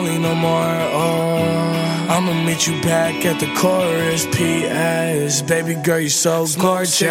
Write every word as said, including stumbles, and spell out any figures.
lonely no more. Oh, I'ma meet you back at the chorus. P S Baby girl, you so gorgeous.